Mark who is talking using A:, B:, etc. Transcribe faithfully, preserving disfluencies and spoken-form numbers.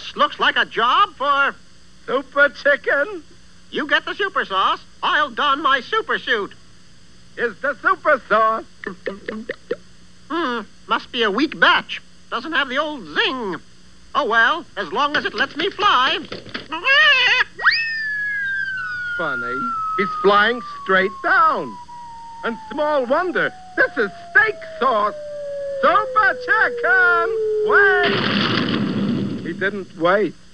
A: This looks like a job for...
B: Super chicken?
A: You get the super sauce. I'll don my super suit.
B: Is the super sauce?
A: Hmm, must be a weak batch. Doesn't have the old zing. Oh, well, as long as it lets me fly.
B: Funny. He's flying straight down. And small wonder, this is steak sauce. Super chicken, wait! He didn't wait.